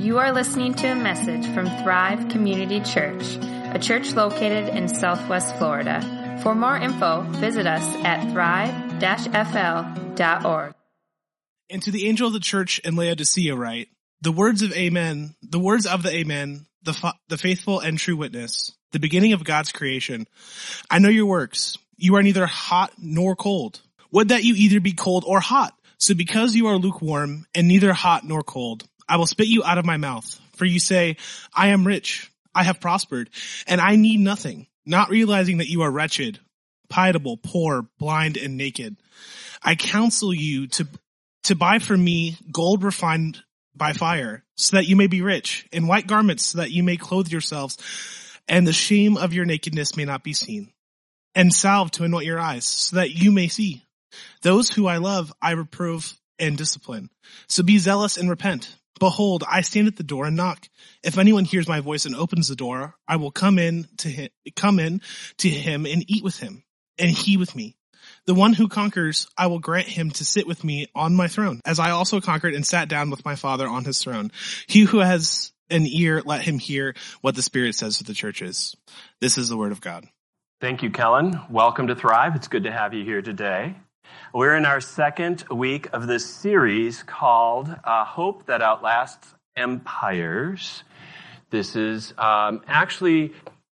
You are listening to a message from Thrive Community Church, a church located in Southwest Florida. For more info, visit us at thrive-fl.org. And to the angel of the church in Laodicea write, the words of the Amen, the faithful and true witness, the beginning of God's creation. I know your works. You are neither hot nor cold. Would that you either be cold or hot. So because you are lukewarm and neither hot nor cold, I will spit you out of my mouth. For you say, I am rich, I have prospered, and I need nothing, not realizing that you are wretched, pitiable, poor, blind, and naked. I counsel you to buy from me gold refined by fire, so that you may be rich, and white garments, so that you may clothe yourselves, and the shame of your nakedness may not be seen, and salve to anoint your eyes, so that you may see. Those who I love, I reprove and discipline. So be zealous and repent. Behold, I stand at the door and knock. If anyone hears my voice and opens the door, I will come in to him and eat with him, and he with me. The one who conquers, I will grant him to sit with me on my throne, as I also conquered and sat down with my Father on his throne. He who has an ear, let him hear what the Spirit says to the churches. This is the word of God. Thank you, Kellen. Welcome to Thrive. It's good to have you here today. We're in our second week of this series called Hope That Outlasts Empires. This is actually,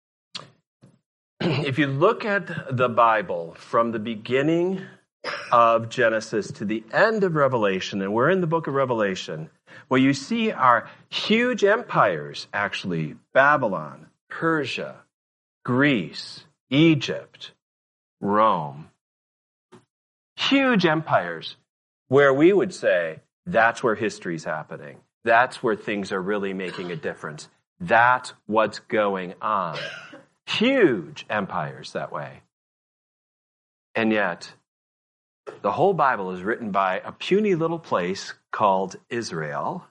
if you look at the Bible from the beginning of Genesis to the end of Revelation, and we're in the book of Revelation, what you see are huge empires, actually. Babylon, Persia, Greece, Egypt, Rome. Huge empires where we would say that's where history's happening. That's where things are really making a difference. That's what's going on. Huge empires that way. And yet, the whole Bible is written by a puny little place called Israel.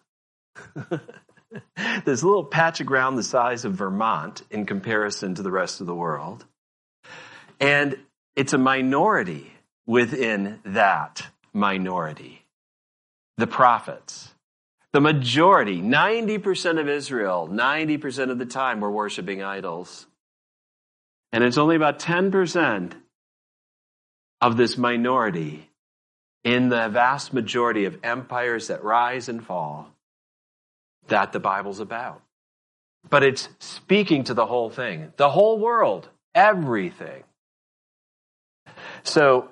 This little patch of ground the size of Vermont in comparison to the rest of the world. And it's a minority within that minority. The prophets. The majority, 90% of Israel, 90% of the time were worshiping idols. And it's only about 10% of this minority in the vast majority of empires that rise and fall that the Bible's about. But it's speaking to the whole thing, the whole world, everything. So,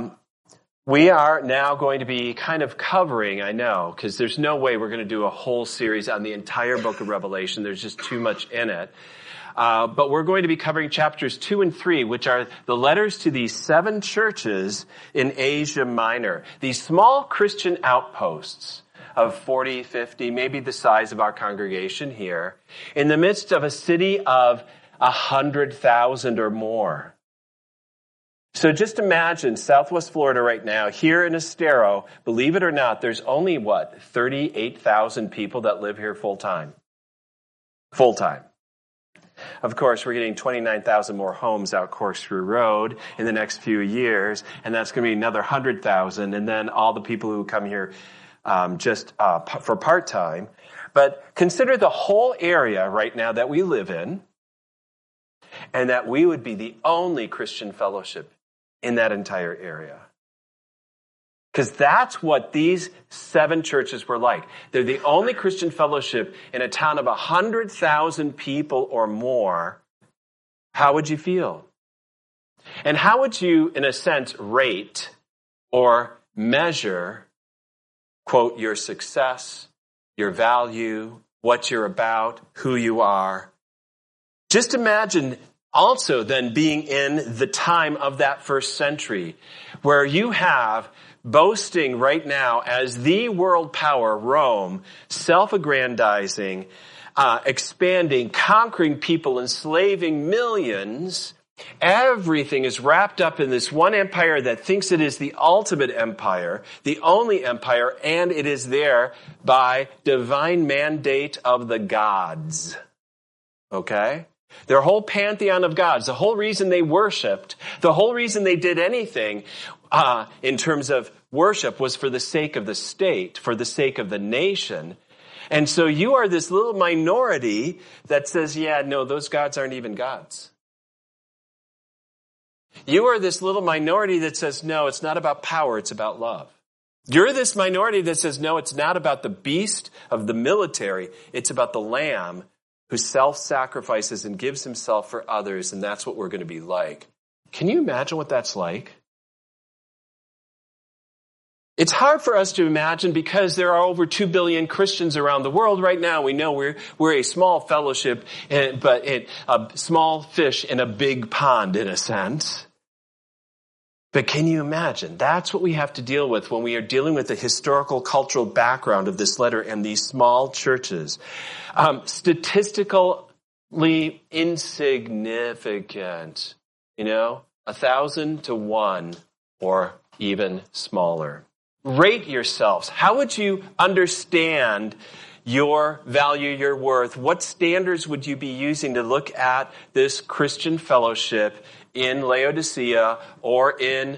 we are now going to be kind of covering, I know, because there's no way we're going to do a whole series on the entire book of Revelation. There's just too much in it. But we're going to be covering chapters 2 and 3, which are the letters to these 7 churches in Asia Minor. These small Christian outposts of 40, 50, maybe the size of our congregation here, in the midst of a city of 100,000 or more. So just imagine Southwest Florida right now, here in Estero, believe it or not, there's only, 38,000 people that live here full-time. Full-time. Of course, we're getting 29,000 more homes out Corkscrew Road in the next few years, and that's going to be another 100,000, and then all the people who come here just for part-time. But consider the whole area right now that we live in, and that we would be the only Christian fellowship in that entire area. Because that's what these 7 churches were like. They're the only Christian fellowship in a town of 100,000 people or more. How would you feel? And how would you, in a sense, rate or measure, quote, your success, your value, what you're about, who you are? Just imagine also then being in the time of that first century, where you have boasting right now as the world power, Rome, self-aggrandizing, expanding, conquering people, enslaving millions. Everything is wrapped up in this one empire that thinks it is the ultimate empire, the only empire, and it is there by divine mandate of the gods. Okay? Their whole pantheon of gods, the whole reason they worshipped, the whole reason they did anything in terms of worship was for the sake of the state, for the sake of the nation. And so you are this little minority that says, yeah, no, those gods aren't even gods. You are this little minority that says, no, it's not about power, it's about love. You're this minority that says, no, it's not about the beast of the military, it's about the lamb who self-sacrifices and gives himself for others, and that's what we're going to be like. Can you imagine what that's like? It's hard for us to imagine because there are over 2 billion Christians around the world right now. We know we're a small fellowship, but a small fish in a big pond in a sense. But can you imagine? That's what we have to deal with when we are dealing with the historical, cultural background of this letter and these small churches. Statistically insignificant, 1,000 to 1 or even smaller. Rate yourselves. How would you understand your value, your worth? What standards would you be using to look at this Christian fellowship in Laodicea or in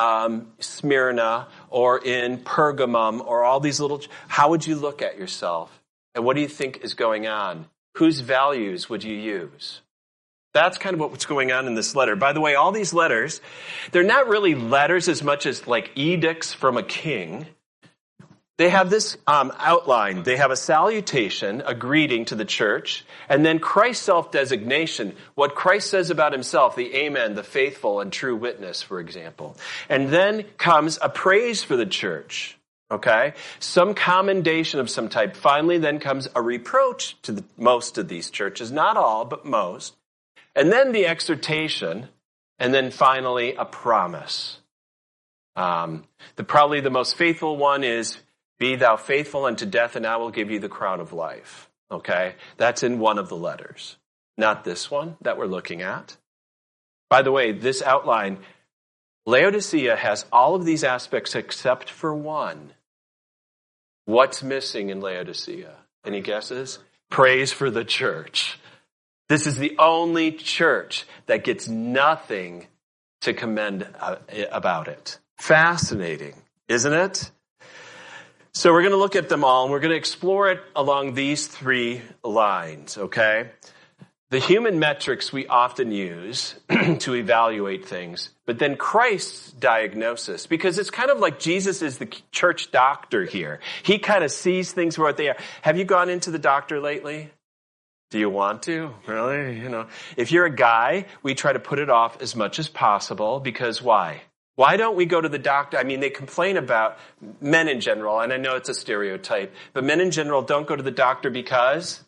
Smyrna or in Pergamum or all these little... How would you look at yourself? And what do you think is going on? Whose values would you use? That's kind of what's going on in this letter. By the way, all these letters, they're not really letters as much as like edicts from a king. They have this outline. They have a salutation, a greeting to the church, and then Christ's self-designation, what Christ says about himself, the Amen, the faithful and true witness, for example. And then comes a praise for the church, okay? Some commendation of some type. Finally, then comes a reproach to most of these churches, not all, but most. And then the exhortation, and then finally a promise. Probably the most faithful one is, be thou faithful unto death, and I will give you the crown of life. Okay? That's in one of the letters. Not this one that we're looking at. By the way, this outline, Laodicea has all of these aspects except for one. What's missing in Laodicea? Any guesses? Praise for the church. This is the only church that gets nothing to commend about it. Fascinating, isn't it? So we're going to look at them all, and we're going to explore it along these 3 lines, okay? The human metrics we often use to evaluate things, but then Christ's diagnosis, because it's kind of like Jesus is the church doctor here. He kind of sees things for what they are. Have you gone into the doctor lately? Do you want to? Really? If you're a guy, we try to put it off as much as possible because why? Why don't we go to the doctor? I mean, they complain about men in general, and I know it's a stereotype, but men in general don't go to the doctor because?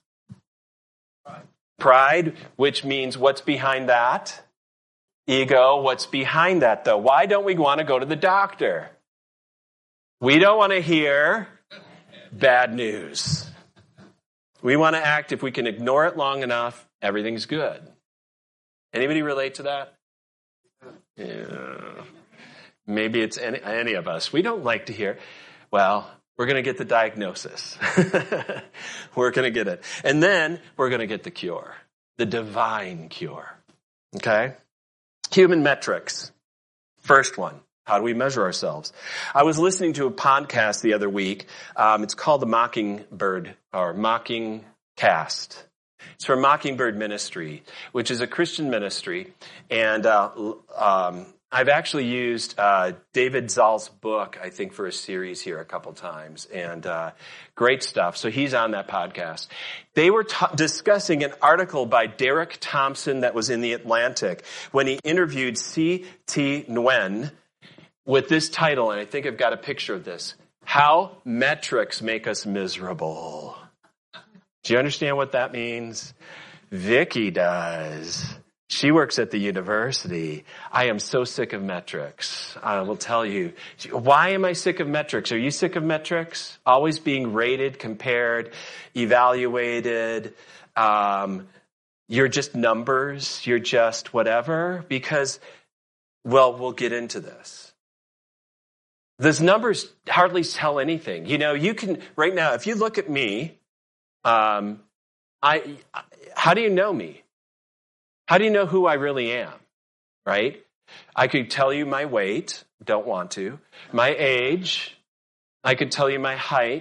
Pride, which means what's behind that? Ego. What's behind that, though? Why don't we want to go to the doctor? We don't want to hear bad news. We want to act, if we can ignore it long enough, everything's good. Anybody relate to that? Yeah. Maybe it's any of us. We don't like to hear, well, we're going to get the diagnosis. We're going to get it. And then we're going to get the cure, the divine cure. Okay? Human metrics. First one. How do we measure ourselves? I was listening to a podcast the other week. It's called the Mockingbird or Mocking Cast. It's from Mockingbird Ministry, which is a Christian ministry. And I've actually used David Zoll's book, I think, for a series here a couple times. And great stuff. So he's on that podcast. They were discussing an article by Derek Thompson that was in The Atlantic when he interviewed C.T. Nguyen with this title, and I think I've got a picture of this. How metrics make us miserable. Do you understand what that means? Vicky does. She works at the university. I am so sick of metrics. I will tell you. Why am I sick of metrics? Are you sick of metrics? Always being rated, compared, evaluated. You're just numbers. You're just whatever. Because, well, we'll get into this. Those numbers hardly tell anything. You can, right now, if you look at me, how do you know me? How do you know who I really am? Right? I could tell you my weight, don't want to. My age, I could tell you my height.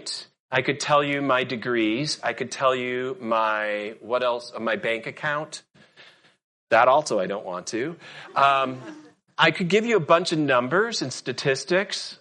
I could tell you my degrees. I could tell you my bank account. That also I don't want to. I could give you a bunch of numbers and statistics,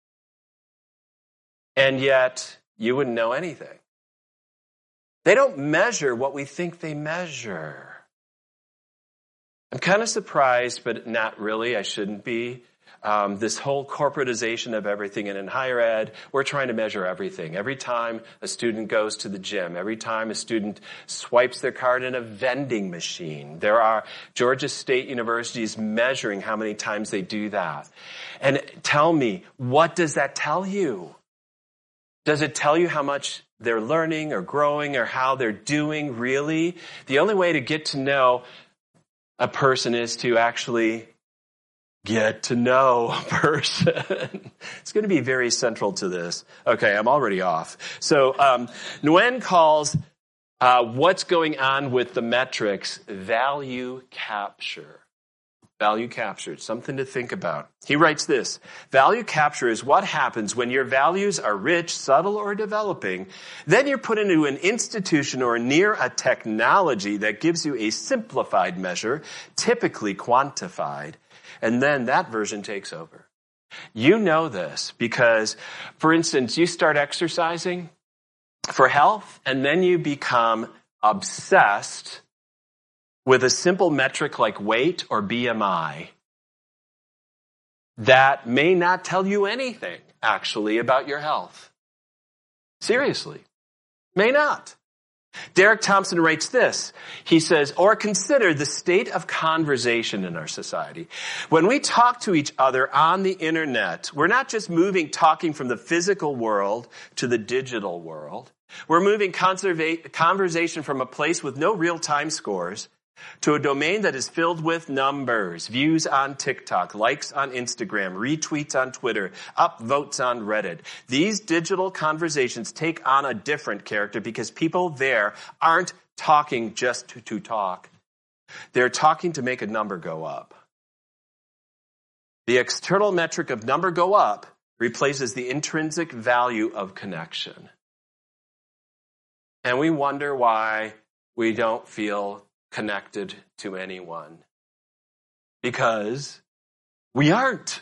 and yet you wouldn't know anything. They don't measure what we think they measure. I'm kind of surprised, but not really. I shouldn't be. This whole corporatization of everything, and in higher ed, we're trying to measure everything. Every time a student goes to the gym, every time a student swipes their card in a vending machine, there are Georgia State universities measuring how many times they do that. And tell me, what does that tell you? Does it tell you how much they're learning or growing or how they're doing really? The only way to get to know a person is to actually get to know a person. It's going to be very central to this. Okay, I'm already off. So Nguyen calls what's going on with the metrics value capture. Value capture. It's something to think about. He writes this: value capture is what happens when your values are rich, subtle, or developing. Then you're put into an institution or near a technology that gives you a simplified measure, typically quantified, and then that version takes over. You know this because, for instance, you start exercising for health, and then you become obsessed with a simple metric like weight or BMI that may not tell you anything, actually, about your health. Seriously. May not. Derek Thompson writes this. He says, or consider the state of conversation in our society. When we talk to each other on the internet, we're not just talking from the physical world to the digital world. We're moving conversation from a place with no real-time scores to a domain that is filled with numbers, views on TikTok, likes on Instagram, retweets on Twitter, upvotes on Reddit. These digital conversations take on a different character because people there aren't talking just to talk. They're talking to make a number go up. The external metric of number go up replaces the intrinsic value of connection. And we wonder why we don't feel connected to anyone. Because we aren't.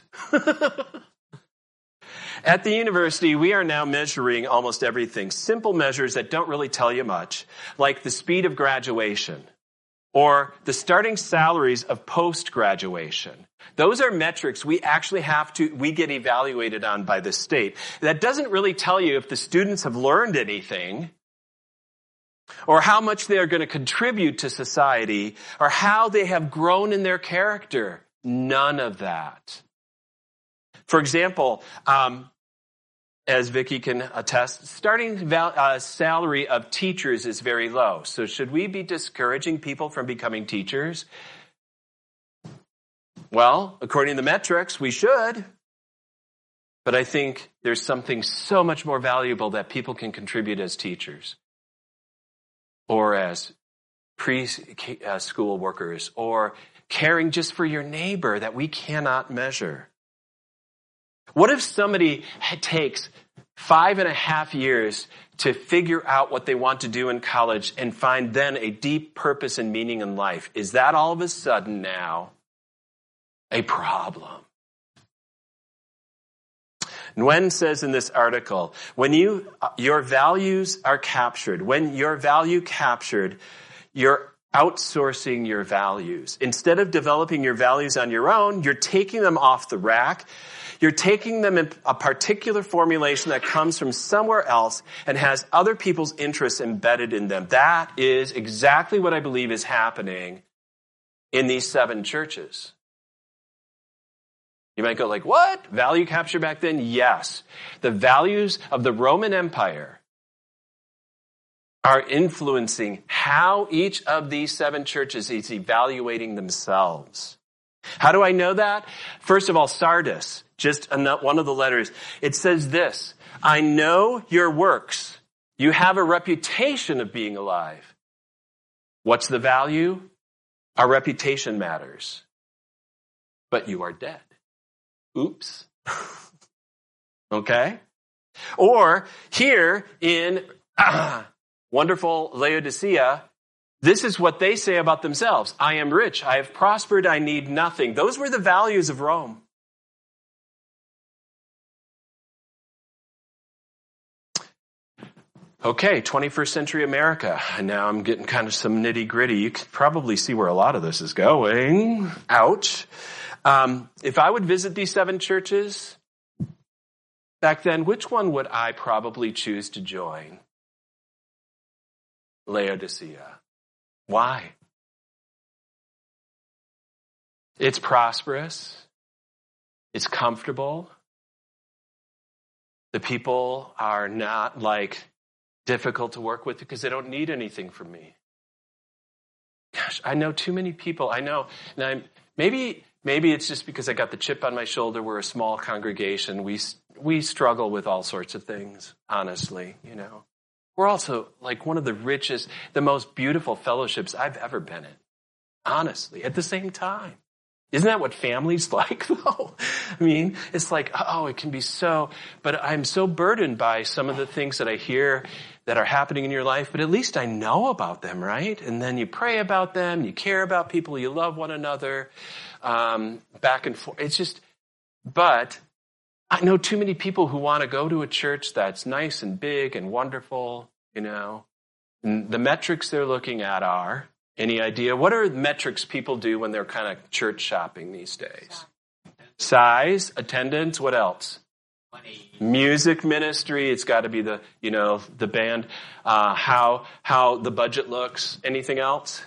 At the university, we are now measuring almost everything. Simple measures that don't really tell you much, like the speed of graduation or the starting salaries of post-graduation. Those are metrics we actually we get evaluated on by the state. That doesn't really tell you if the students have learned anything, or how much they are going to contribute to society, or how they have grown in their character. None of that. For example, as Vicki can attest, starting salary of teachers is very low. So should we be discouraging people from becoming teachers? Well, according to the metrics, we should. But I think there's something so much more valuable that people can contribute as teachers, or as preschool workers, or caring just for your neighbor that we cannot measure. What if somebody takes 5.5 years to figure out what they want to do in college and find then a deep purpose and meaning in life? Is that all of a sudden now a problem? Nguyen says in this article, when your values are captured, when your value captured, you're outsourcing your values. Instead of developing your values on your own, you're taking them off the rack. You're taking them in a particular formulation that comes from somewhere else and has other people's interests embedded in them. That is exactly what I believe is happening in these 7 churches. You might go like, what? Value capture back then? Yes. The values of the Roman Empire are influencing how each of these 7 churches is evaluating themselves. How do I know that? First of all, Sardis, just one of the letters, it says this: I know your works. You have a reputation of being alive. What's the value? Our reputation matters. But you are dead. Oops. Okay? Or here in wonderful Laodicea, this is what they say about themselves. I am rich. I have prospered. I need nothing. Those were the values of Rome. Okay, 21st century America. And now I'm getting kind of some nitty gritty. You can probably see where a lot of this is going. Ouch. If I would visit these 7 churches back then, which one would I probably choose to join? Laodicea. Why? It's prosperous. It's comfortable. The people are not difficult to work with because they don't need anything from me. Gosh, I know too many people. I know. And maybe it's just because I got the chip on my shoulder. We're a small congregation. We struggle with all sorts of things, honestly, We're also one of the richest, the most beautiful fellowships I've ever been in. Honestly, at the same time. Isn't that what family's like, though? I mean, it's it can be so, but I'm so burdened by some of the things that I hear that are happening in your life, but at least I know about them, right? And then you pray about them, you care about people, you love one another, back and forth. But I know too many people who want to go to a church that's nice and big and wonderful, And the metrics they're looking at are, any idea? What are metrics people do when they're kind of church shopping these days? Size, attendance, what else? Money. Music ministry, it's got to be the band. How the budget looks. Anything else?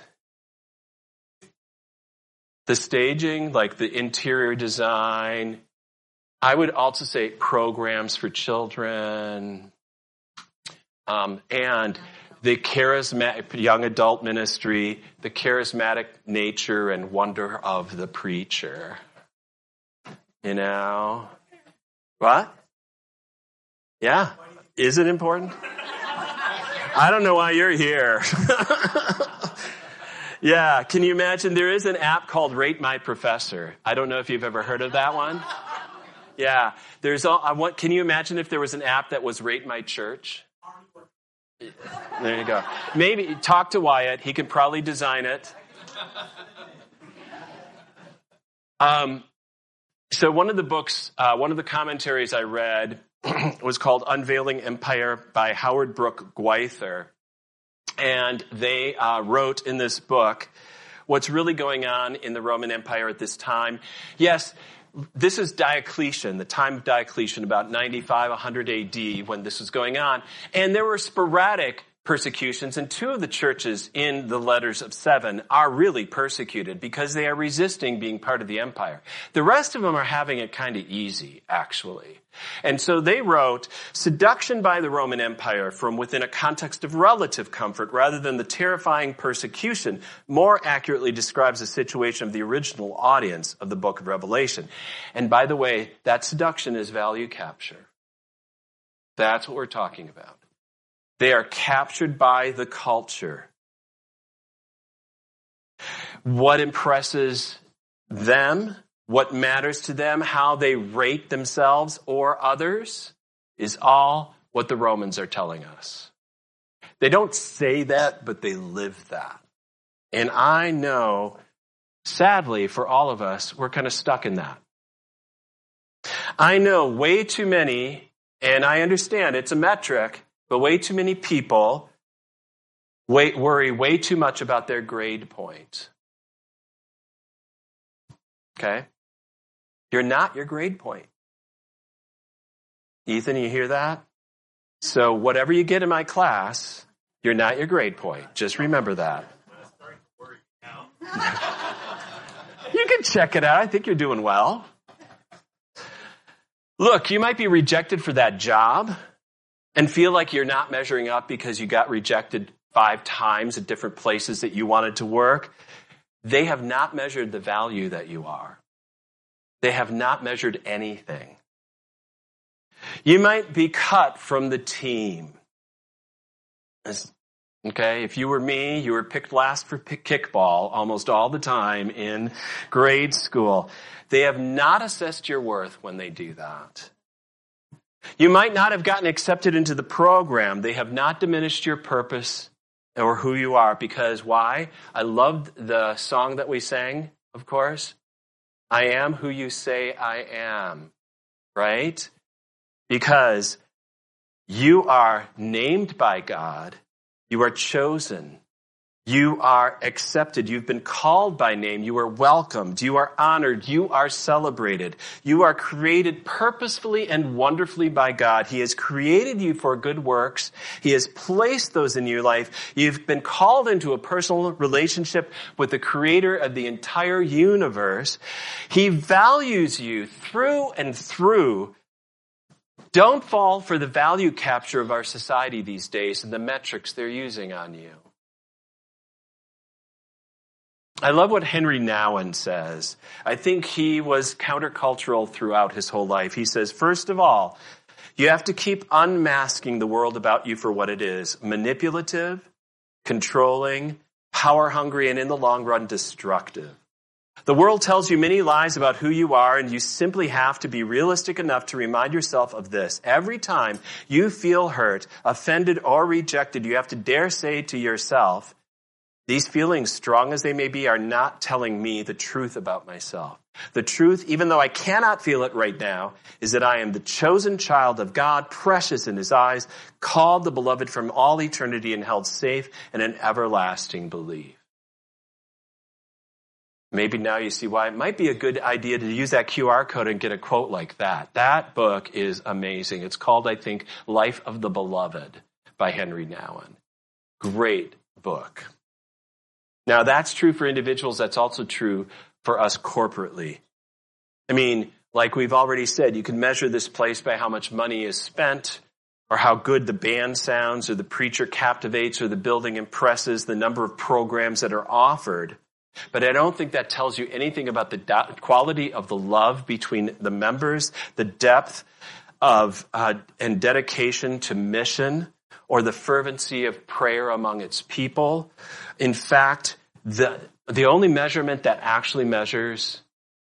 The staging, the interior design. I would also say programs for children, and the charismatic young adult ministry, the charismatic nature and wonder of the preacher. What? Yeah. Is it important? I don't know why you're here. Yeah. Can you imagine? There is an app called Rate My Professor. I don't know if you've ever heard of that one. Yeah. Can you imagine if there was an app that was Rate My Church? There you go. Maybe talk to Wyatt. He could probably design it. So one of the commentaries I read was called Unveiling Empire by Howard Brooke Gweither. And they wrote in this book what's really going on in the Roman Empire at this time. Yes, this is Diocletian, the time of Diocletian, about 95, 100 AD when this was going on. And there were sporadic persecutions, and 2 of the churches in the letters of 7 are really persecuted because they are resisting being part of the empire. The rest of them are having it kind of easy, actually. And so they wrote, seduction by the Roman Empire from within a context of relative comfort rather than the terrifying persecution more accurately describes the situation of the original audience of the book of Revelation. And by the way, that seduction is value capture. That's what we're talking about. They are captured by the culture. What impresses them, what matters to them, how they rate themselves or others, is all what the Romans are telling us. They don't say that, but they live that. And I know, sadly, for all of us, we're kind of stuck in that. I know way too many, and I understand it's a metric, but way too many people worry way too much about their grade point. Okay? You're not your grade point. Ethan, you hear that? So whatever you get in my class, you're not your grade point. Just remember that. You can check it out. I think you're doing well. Look, you might be rejected for that job and feel like you're not measuring up because you got rejected 5 times at different places that you wanted to work. They have not measured the value that you are. They have not measured anything. You might be cut from the team. Okay, if you were me, you were picked last for kickball almost all the time in grade school. They have not assessed your worth when they do that. You might not have gotten accepted into the program. They have not diminished your purpose or who you are. Because why? I loved the song that we sang, of course. I am who you say I am. Right? Because you are named by God. You are chosen. You are accepted. You've been called by name. You are welcomed. You are honored. You are celebrated. You are created purposefully and wonderfully by God. He has created you for good works. He has placed those in your life. You've been called into a personal relationship with the creator of the entire universe. He values you through and through. Don't fall for the value capture of our society these days and the metrics they're using on you. I love what Henry Nouwen says. I think he was countercultural throughout his whole life. He says, first of all, you have to keep unmasking the world about you for what it is. Manipulative, controlling, power-hungry, and in the long run, destructive. The world tells you many lies about who you are, and you simply have to be realistic enough to remind yourself of this. Every time you feel hurt, offended, or rejected, you have to dare say to yourself, these feelings, strong as they may be, are not telling me the truth about myself. The truth, even though I cannot feel it right now, is that I am the chosen child of God, precious in his eyes, called the beloved from all eternity and held safe in an everlasting belief. Maybe now you see why it might be a good idea to use that QR code and get a quote like that. That book is amazing. It's called, I think, Life of the Beloved by Henry Nouwen. Great book. Now, that's true for individuals. That's also true for us corporately. I mean, like we've already said, you can measure this place by how much money is spent, or how good the band sounds, or the preacher captivates, or the building impresses, the number of programs that are offered. But I don't think that tells you anything about the quality of the love between the members, the depth of and dedication to mission, or the fervency of prayer among its people. In fact, the only measurement that actually matters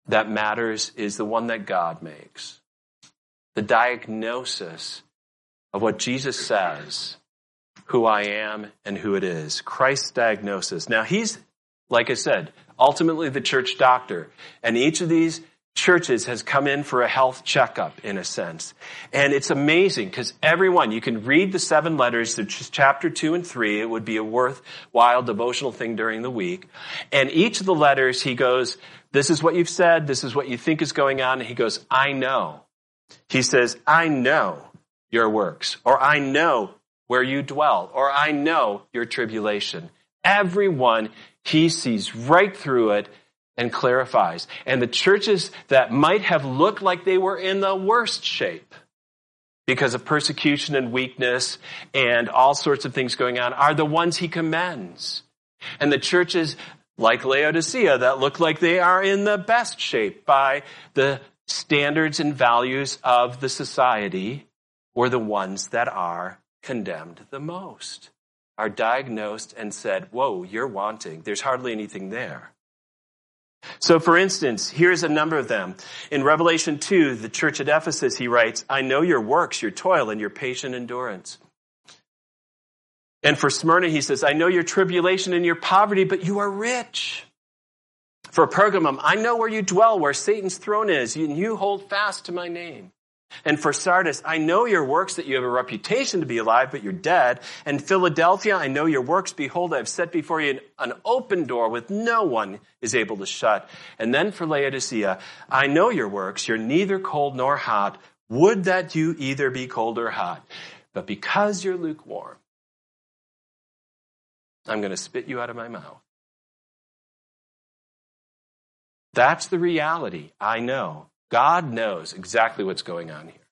is the one that God makes. The diagnosis of what Jesus says, who I am and who it is. Christ's diagnosis. Now, he's, like I said, ultimately the church doctor. And each of these churches has come in for a health checkup, in a sense. And it's amazing because everyone, you can read the 7 letters, chapter 2 and 3. It would be a worthwhile devotional thing during the week. And each of the letters, he goes, this is what you've said. This is what you think is going on. And he goes, I know. He says, I know your works, or I know where you dwell, or I know your tribulation. Everyone, he sees right through it and clarifies. And the churches that might have looked like they were in the worst shape because of persecution and weakness and all sorts of things going on are the ones he commends. And the churches like Laodicea that look like they are in the best shape by the standards and values of the society were the ones that are condemned the most, are diagnosed and said, whoa, you're wanting. There's hardly anything there. So, for instance, here's a number of them. In Revelation 2, the church at Ephesus, he writes, I know your works, your toil, and your patient endurance. And for Smyrna, he says, I know your tribulation and your poverty, but you are rich. For Pergamum, I know where you dwell, where Satan's throne is, and you hold fast to my name. And for Sardis, I know your works, that you have a reputation to be alive, but you're dead. And Philadelphia, I know your works. Behold, I have set before you an open door with no one is able to shut. And then for Laodicea, I know your works. You're neither cold nor hot. Would that you either be cold or hot. But because you're lukewarm, I'm going to spit you out of my mouth. That's the reality. I know. God knows exactly what's going on here.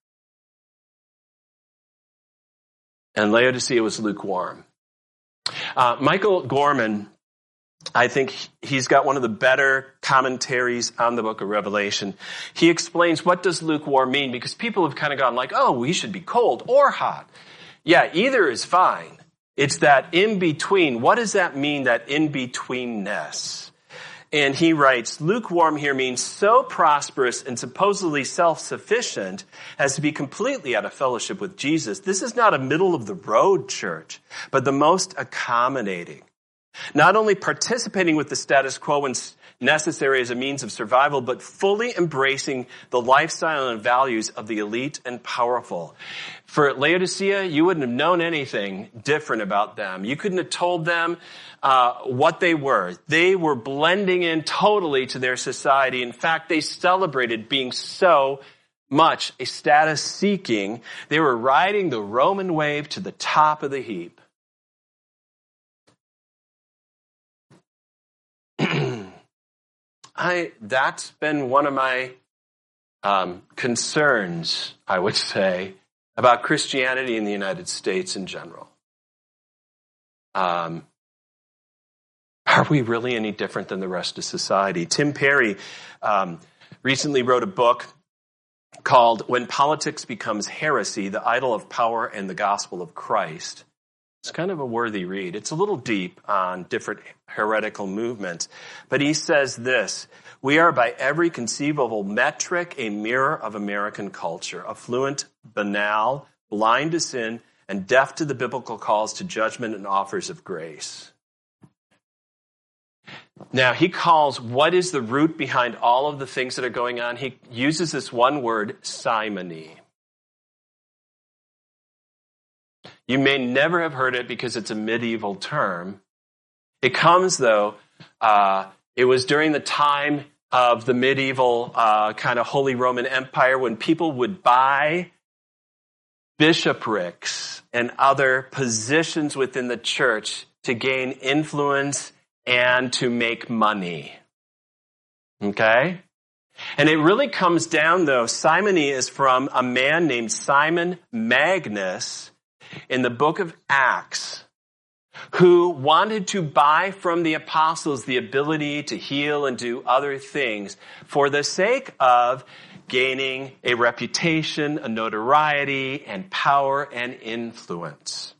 And Laodicea was lukewarm. Michael Gorman, I think he's got one of the better commentaries on the book of Revelation. He explains what does lukewarm mean, because people have kind of gone like, oh, we should be cold or hot. Yeah, either is fine. It's that in between. What does that mean, that in betweenness? And he writes, lukewarm here means so prosperous and supposedly self-sufficient as to be completely out of fellowship with Jesus. This is not a middle-of-the-road church, but the most accommodating. Not only participating with the status quo when necessary as a means of survival, but fully embracing the lifestyle and values of the elite and powerful. For Laodicea, you wouldn't have known anything different about them. You couldn't have told them what they were. They were blending in totally to their society. In fact, they celebrated being so much a status seeking. They were riding the Roman wave to the top of the heap. That's been one of my concerns, I would say, about Christianity in the United States in general. Are we really any different than the rest of society? Tim Perry recently wrote a book called When Politics Becomes Heresy, the Idol of Power and the Gospel of Christ. It's kind of a worthy read. It's a little deep on different heretical movements. But he says this, we are by every conceivable metric a mirror of American culture, affluent, banal, blind to sin, and deaf to the biblical calls to judgment and offers of grace. Now, he calls what is the root behind all of the things that are going on? He uses this one word, simony. You may never have heard it because it's a medieval term. It comes, though, it was during the time of the medieval kind of Holy Roman Empire when people would buy bishoprics and other positions within the church to gain influence and to make money. Okay? And it really comes down, though, simony is from a man named Simon Magus in the book of Acts, who wanted to buy from the apostles the ability to heal and do other things for the sake of gaining a reputation, a notoriety, and power and influence.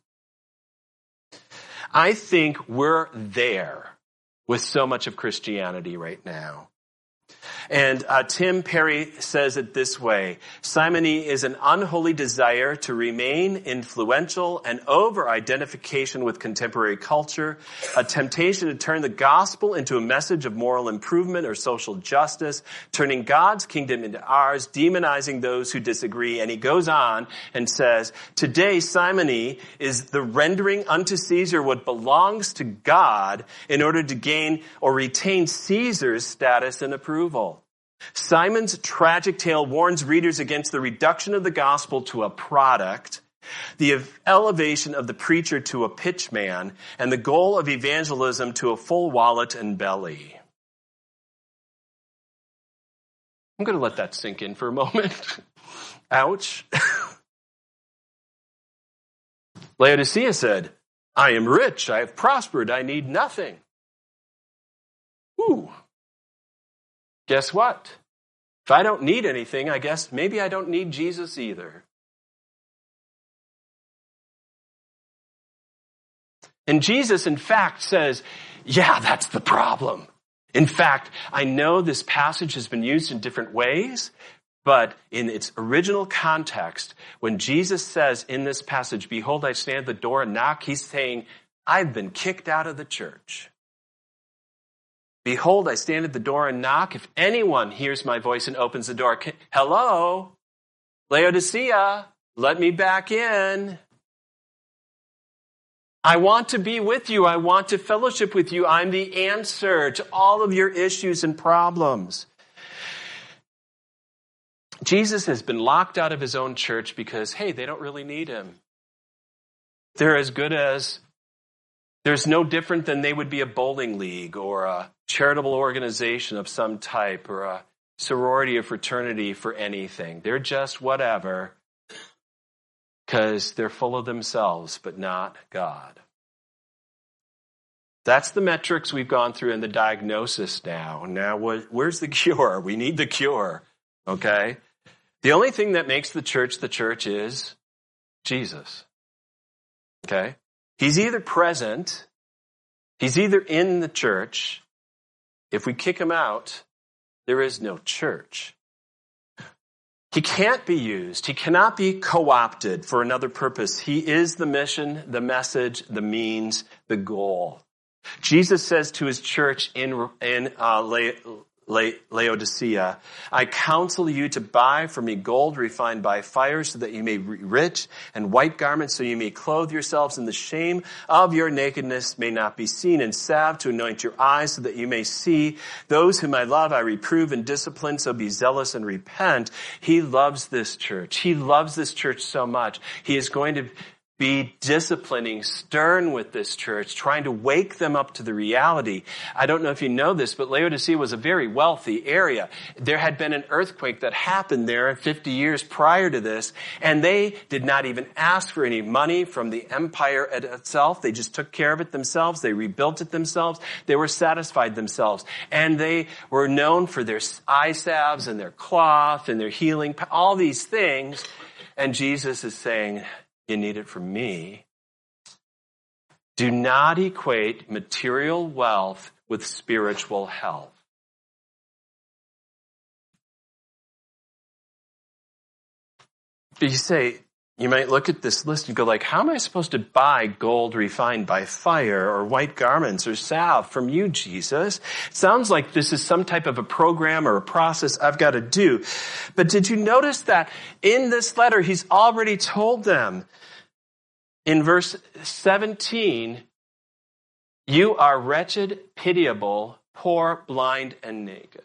I think we're there with so much of Christianity right now. And Tim Perry says it this way, simony is an unholy desire to remain influential and over-identification with contemporary culture, a temptation to turn the gospel into a message of moral improvement or social justice, turning God's kingdom into ours, demonizing those who disagree. And he goes on and says, today simony is the rendering unto Caesar what belongs to God in order to gain or retain Caesar's status and approval. Simon's tragic tale warns readers against the reduction of the gospel to a product, the elevation of the preacher to a pitchman, and the goal of evangelism to a full wallet and belly. I'm going to let that sink in for a moment. Ouch. Laodicea said, I am rich, I have prospered, I need nothing. Ooh. Guess what? If I don't need anything, I guess maybe I don't need Jesus either. And Jesus, in fact, says, yeah, that's the problem. In fact, I know this passage has been used in different ways, but in its original context, when Jesus says in this passage, behold, I stand at the door and knock, he's saying, I've been kicked out of the church. Behold, I stand at the door and knock. If anyone hears my voice and opens the door, hello, Laodicea, let me back in. I want to be with you. I want to fellowship with you. I'm the answer to all of your issues and problems. Jesus has been locked out of his own church because, hey, they don't really need him. They're as good as, there's no different than they would be a bowling league or a charitable organization of some type or a sorority or fraternity for anything. They're just whatever because they're full of themselves, but not God. That's the metrics we've gone through in the diagnosis now. Now, where's the cure? We need the cure, okay? The only thing that makes the church is Jesus, okay? He's either present, he's either in the church, If we kick him out, there is no church. He can't be used. He cannot be co-opted for another purpose. He is the mission, the message, the means, the goal. Jesus says to his church in Laodicea, I counsel you to buy from me gold refined by fire so that you may be rich, and white garments so you may clothe yourselves, and the shame of your nakedness may not be seen, and salve to anoint your eyes so that you may see. Those whom I love I reprove and discipline, so be zealous and repent. He loves this church. He loves this church so much. He is going to be disciplining, stern with this church, trying to wake them up to the reality. I don't know if you know this, but Laodicea was a very wealthy area. There had been an earthquake that happened there 50 years prior to this, and they did not even ask for any money from the empire itself. They just took care of it themselves. They rebuilt it themselves. They were satisfied themselves. And they were known for their eye salves and their cloth and their healing, all these things. And Jesus is saying, you need it from me. Do not equate material wealth with spiritual health. But you might look at this list and go like, how am I supposed to buy gold refined by fire or white garments or salve from you, Jesus? It sounds like this is some type of a program or a process I've got to do. But did you notice that in this letter, he's already told them in verse 17, you are wretched, pitiable, poor, blind, and naked.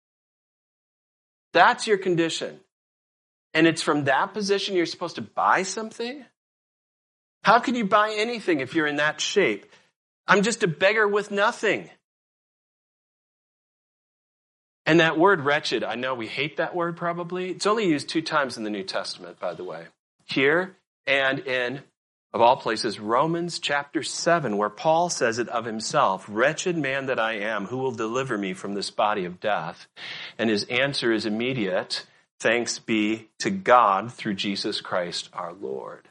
That's your condition. And it's from that position you're supposed to buy something? How can you buy anything if you're in that shape? I'm just a beggar with nothing. And that word wretched, I know we hate that word probably. It's only used 2 times in the New Testament, by the way. Here and in, of all places, Romans chapter 7, where Paul says it of himself, wretched man that I am, who will deliver me from this body of death? And his answer is immediate. Thanks be to God through Jesus Christ our Lord.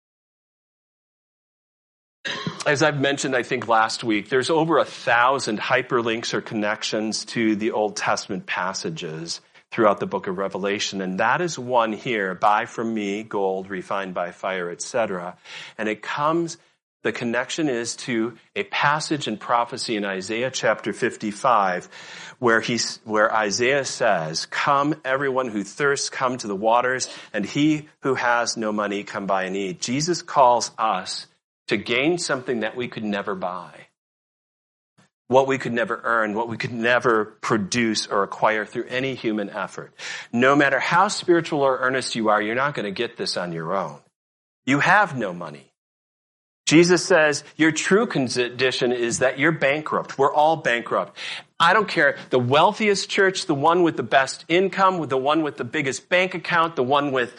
As I've mentioned, I think last week, there's over 1,000 hyperlinks or connections to the Old Testament passages throughout the book of Revelation. And that is one here, buy from me gold refined by fire, etc. And the connection is to a passage in prophecy in Isaiah chapter 55, where Isaiah says, come everyone who thirsts, come to the waters, and he who has no money, come buy and eat. Jesus calls us to gain something that we could never buy. What we could never earn, what we could never produce or acquire through any human effort. No matter how spiritual or earnest you are, you're not going to get this on your own. You have no money. Jesus says your true condition is that you're bankrupt. We're all bankrupt. I don't care. The wealthiest church, the one with the best income, the one with the biggest bank account, the one with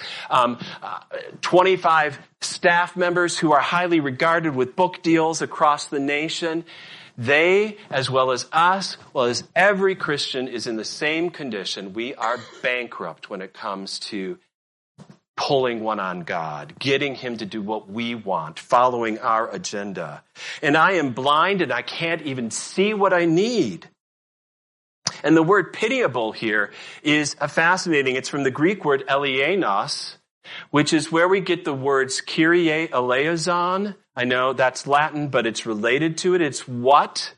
25 staff members who are highly regarded with book deals across the nation. They, as well as us, well as every Christian, is in the same condition. We are bankrupt when it comes to pulling one on God, getting him to do what we want, following our agenda. And I am blind and I can't even see what I need. And the word pitiable here is fascinating. It's from the Greek word eleienos, which is where we get the words Kyrie eleison. I know that's Latin, but it's related to it. It's what?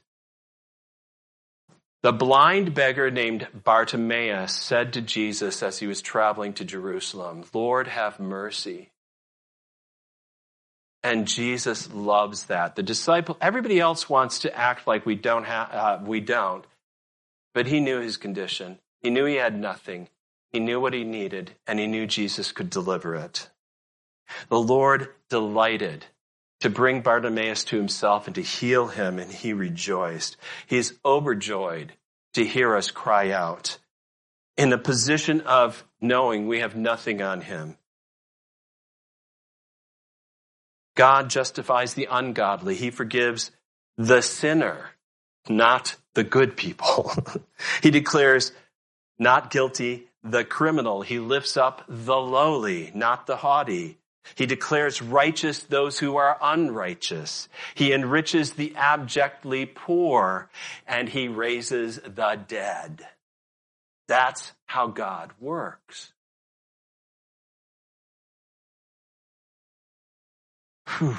The blind beggar named Bartimaeus said to Jesus as he was traveling to Jerusalem, Lord, have mercy. And Jesus loves that. The disciple, everybody else wants to act like we don't. But he knew his condition. He knew he had nothing. He knew what he needed, and he knew Jesus could deliver it. The Lord delighted to bring Bartimaeus to himself and to heal him, and he rejoiced. He is overjoyed to hear us cry out in a position of knowing we have nothing on him. God justifies the ungodly. He forgives the sinner, not the good people. He declares not guilty the criminal. He lifts up the lowly, not the haughty. He declares righteous those who are unrighteous. He enriches the abjectly poor, and he raises the dead. That's how God works. Whew.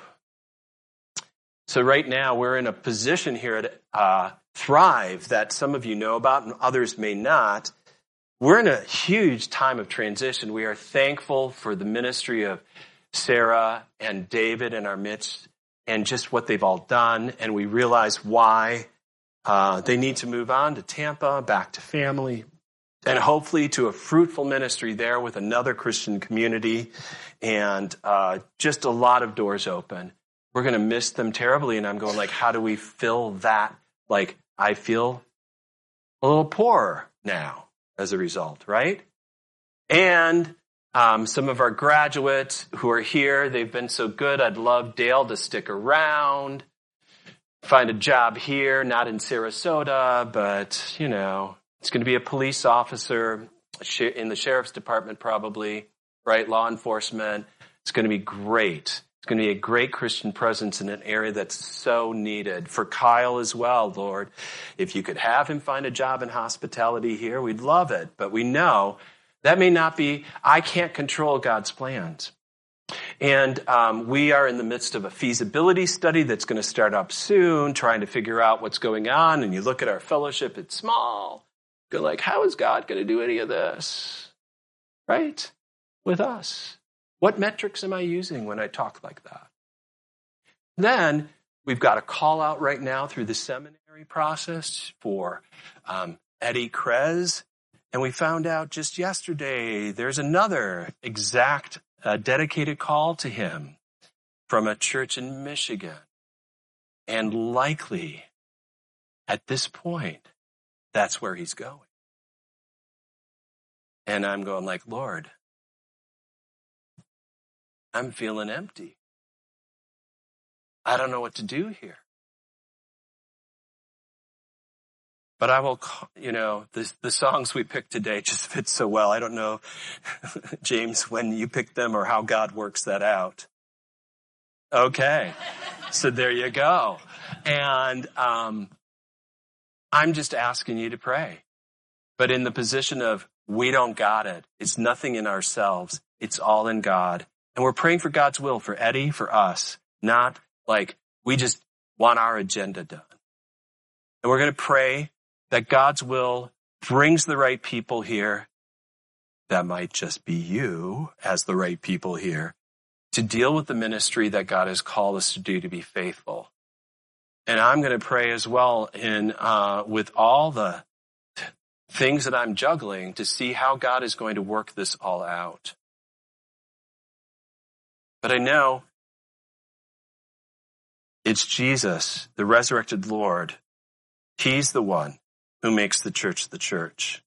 So right now we're in a position here at Thrive that some of you know about and others may not. We're in a huge time of transition. We are thankful for the ministry of Sarah and David in our midst and just what they've all done. And we realize why they need to move on to Tampa, back to family, and hopefully to a fruitful ministry there with another Christian community, and just a lot of doors open. We're going to miss them terribly, and I'm going like, how do we fill that? Like, I feel a little poorer now as a result, right? And some of our graduates who are here, they've been so good. I'd love Dale to stick around, find a job here, not in Sarasota, but, you know, it's going to be a police officer in the sheriff's department probably, right? Law enforcement. It's going to be great. It's going to be a great Christian presence in an area that's so needed. For Kyle as well, Lord, if you could have him find a job in hospitality here, we'd love it. But we know that may not be, I can't control God's plans. And we are in the midst of a feasibility study that's going to start up soon, trying to figure out what's going on. And you look at our fellowship, it's small. You're like, how is God going to do any of this? Right? With us. What metrics am I using when I talk like that? Then we've got a call out right now through the seminary process for Eddie Krez. And we found out just yesterday there's another exact dedicated call to him from a church in Michigan. And likely, at this point, that's where he's going. And I'm going like, Lord, I'm feeling empty. I don't know what to do here. But I will, you know, the songs we picked today just fit so well. I don't know, James, when you picked them or how God works that out. Okay. So there you go. And I'm just asking you to pray. But in the position of, we don't got it. It's nothing in ourselves. It's all in God. And we're praying for God's will for Eddie, for us, not like we just want our agenda done. And we're going to pray that God's will brings the right people here. That might just be you as the right people here to deal with the ministry that God has called us to do, to be faithful. And I'm going to pray as well with all the things that I'm juggling to see how God is going to work this all out. But I know it's Jesus, the resurrected Lord. He's the one who makes the church the church.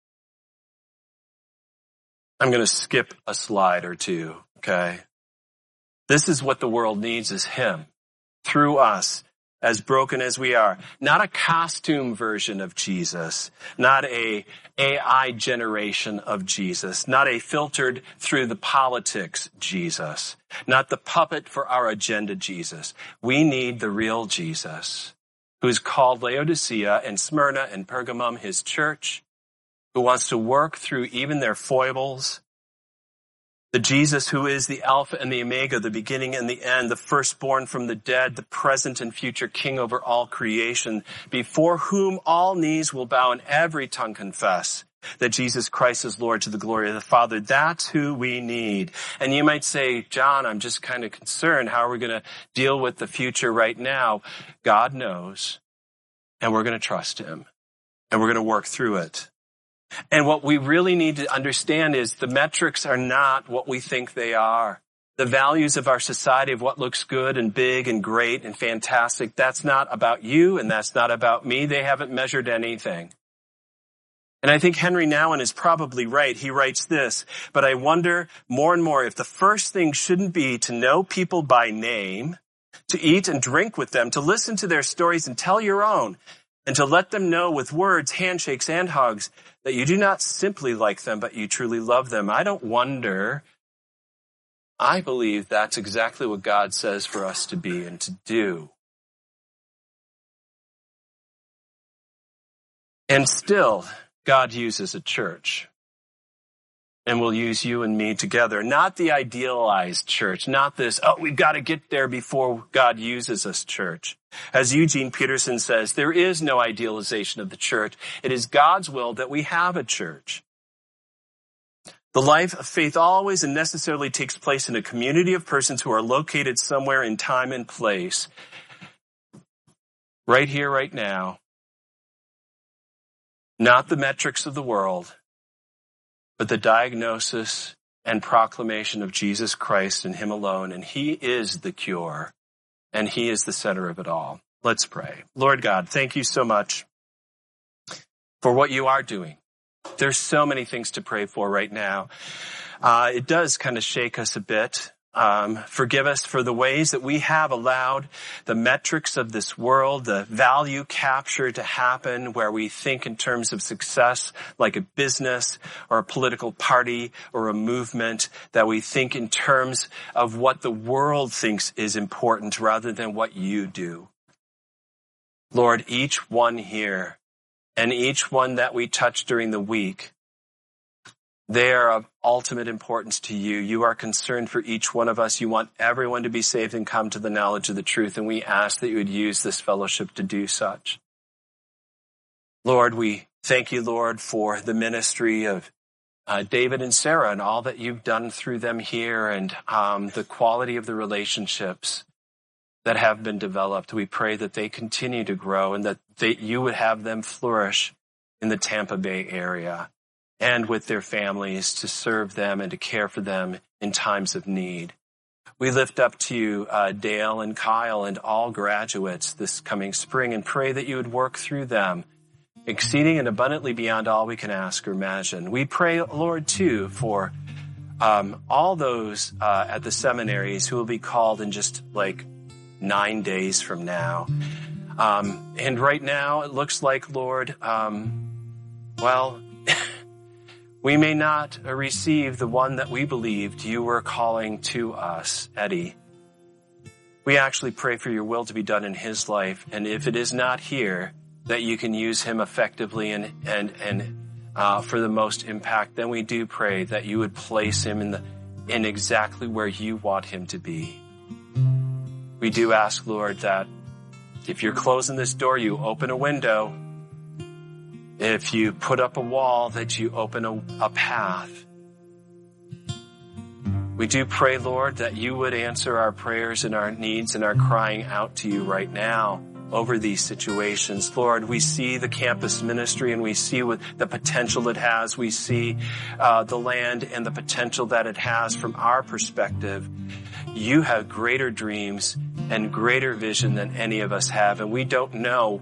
I'm going to skip a slide or two, okay? This is what the world needs, is him through us, as broken as we are. Not a costume version of Jesus, not a AI generation of Jesus, not a filtered through the politics Jesus, not the puppet for our agenda Jesus. We need the real Jesus, who's called Laodicea and Smyrna and Pergamum his church, who wants to work through even their foibles. The Jesus who is the Alpha and the Omega, the beginning and the end, the firstborn from the dead, the present and future King over all creation, before whom all knees will bow and every tongue confess that Jesus Christ is Lord, to the glory of the Father. That's who we need. And you might say, John, I'm just kind of concerned. How are we going to deal with the future right now? God knows, and we're going to trust him, and we're going to work through it. And what we really need to understand is the metrics are not what we think they are. The values of our society of what looks good and big and great and fantastic, that's not about you and that's not about me. They haven't measured anything. And I think Henry Nouwen is probably right. He writes this, but I wonder more and more if the first thing shouldn't be to know people by name, to eat and drink with them, to listen to their stories and tell your own, and to let them know with words, handshakes, and hugs that you do not simply like them, but you truly love them. I don't wonder I believe that's exactly what God says for us to be and to do. And still, God uses a church. And will use you and me together. Not the idealized church. Not this, we've got to get there before God uses us church. As Eugene Peterson says, there is no idealization of the church. It is God's will that we have a church. The life of faith always and necessarily takes place in a community of persons who are located somewhere in time and place. Right here, right now. Not the metrics of the world, but the diagnosis and proclamation of Jesus Christ and Him alone. And He is the cure, and He is the center of it all. Let's pray. Lord God, thank you so much for what you are doing. There's so many things to pray for right now. It does kind of shake us a bit. Forgive us for the ways that we have allowed the metrics of this world, the value capture to happen where we think in terms of success like a business or a political party or a movement, that we think in terms of what the world thinks is important rather than what you do. Lord, each one here and each one that we touch during the week, they are of ultimate importance to you. You are concerned for each one of us. You want everyone to be saved and come to the knowledge of the truth. And we ask that you would use this fellowship to do such. Lord, we thank you, Lord, for the ministry of David and Sarah and all that you've done through them here and the quality of the relationships that have been developed. We pray that they continue to grow and that you would have them flourish in the Tampa Bay area and with their families to serve them and to care for them in times of need. We lift up to you Dale and Kyle and all graduates this coming spring and pray that you would work through them, exceeding and abundantly beyond all we can ask or imagine. We pray, Lord, too, for all those at the seminaries who will be called in just like 9 days from now. And right now it looks like, Lord, we may not receive the one that we believed you were calling to us, Eddie. We actually pray for your will to be done in his life. And if it is not here, that you can use him effectively and for the most impact, then we do pray that you would place him in exactly where you want him to be. We do ask, Lord, that if you're closing this door, you open a window. If you put up a wall, that you open a path. We do pray, Lord, that you would answer our prayers and our needs and our crying out to you right now over these situations. Lord, we see the campus ministry and we see what the potential it has. We see the land and the potential that it has from our perspective. You have greater dreams and greater vision than any of us have, and we don't know.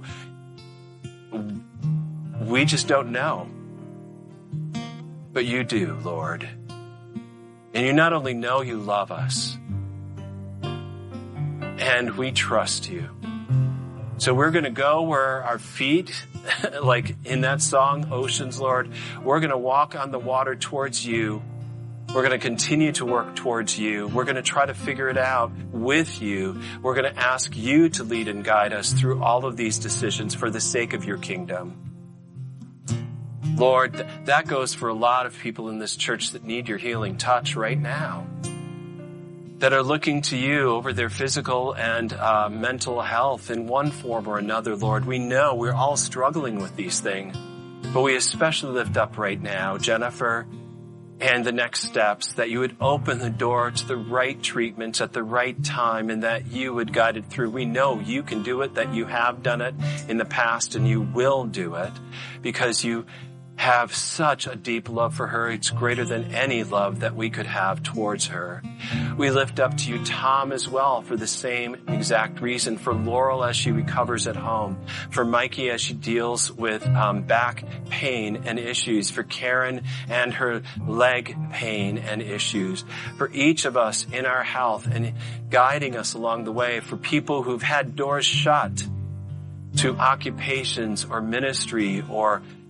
We just don't know. But you do, Lord. And you not only know, you love us. And we trust you. So we're going to go where our feet, like in that song, Oceans, Lord, we're going to walk on the water towards you. We're going to continue to work towards you. We're going to try to figure it out with you. We're going to ask you to lead and guide us through all of these decisions for the sake of your kingdom. Lord, that goes for a lot of people in this church that need your healing touch right now, that are looking to you over their physical and mental health in one form or another, Lord. We know we're all struggling with these things, but we especially lift up right now Jennifer and the next steps, that you would open the door to the right treatments at the right time and that you would guide it through. We know you can do it, that you have done it in the past and you will do it because you have such a deep love for her. It's greater than any love that we could have towards her. We lift up to you Tom as well for the same exact reason, for Laurel as she recovers at home, for Mikey as she deals with back pain and issues, for Karen and her leg pain and issues, for each of us in our health and guiding us along the way, for people who've had doors shut to occupations or ministry or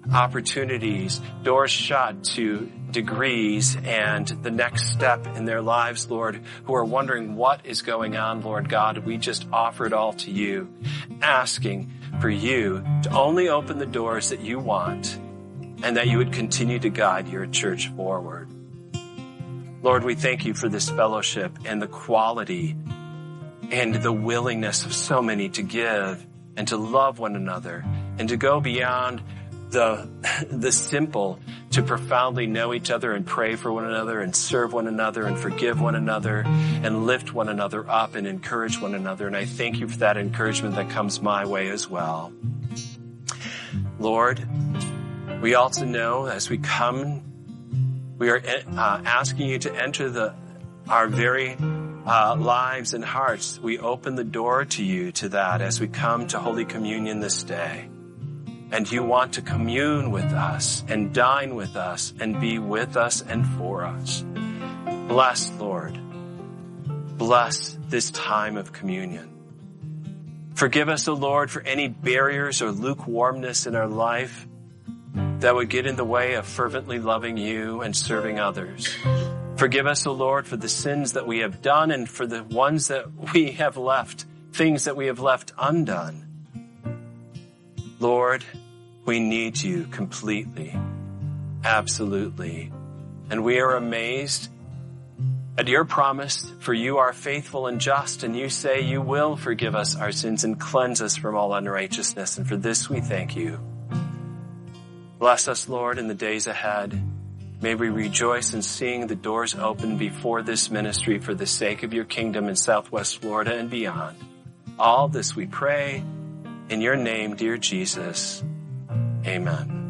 opportunities, doors shut to degrees and the next step in their lives, Lord, who are wondering what is going on, Lord God. We just offer it all to you, asking for you to only open the doors that you want and that you would continue to guide your church forward. Lord, we thank you for this fellowship and the quality and the willingness of so many to give and to love one another and to go beyond the simple to profoundly know each other and pray for one another and serve one another and forgive one another and lift one another up and encourage one another. And I thank you for that encouragement that comes my way as well. Lord, we also know as we come, we are asking you to enter our very lives and hearts. We open the door to you to that as we come to Holy Communion this day. And you want to commune with us and dine with us and be with us and for us. Bless, Lord. Bless this time of communion. Forgive us, O Lord, for any barriers or lukewarmness in our life that would get in the way of fervently loving you and serving others. Forgive us, O Lord, for the sins that we have done and for the ones that we have left, things that we have left undone. Lord, we need you completely, absolutely. And we are amazed at your promise, for you are faithful and just, and you say you will forgive us our sins and cleanse us from all unrighteousness. And for this we thank you. Bless us, Lord, in the days ahead. May we rejoice in seeing the doors open before this ministry for the sake of your kingdom in Southwest Florida and beyond. All this we pray in your name, dear Jesus. Amen.